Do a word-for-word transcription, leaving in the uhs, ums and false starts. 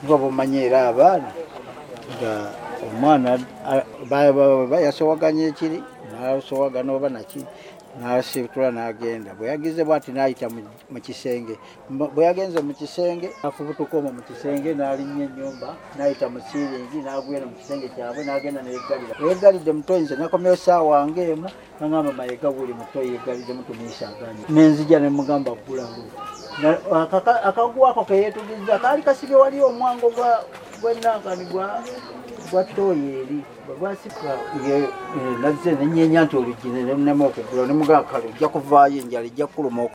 nga bumanye era abaana nga omwana bayasowaganya ekiri nasowagana oba naki nasitula n'agenda bwe yagize bwati n'ayita mu kisenge bwe yagenze mu kisenge afubutuka omwo mu kisenge n'alinnya ennyumba n'ayita mu siiringi n'agwera mu kisenge kyabwe n'agenda neyegalira yegalidde mutoyinze nakomyeyo saawa ng'emu naŋamba mayiga buli mutoyi yegalidde mutumiisaganya nenzija ne mugamba ggulawo akaguwako ke yeetugizza kaali kasibye wali omwango gw'ennankani gwa ttooyi eri bwasika nazze nenyenya nti oluggi nemu okugula ne mugamba kale ojja kuvaayo enjala ejja kuluma.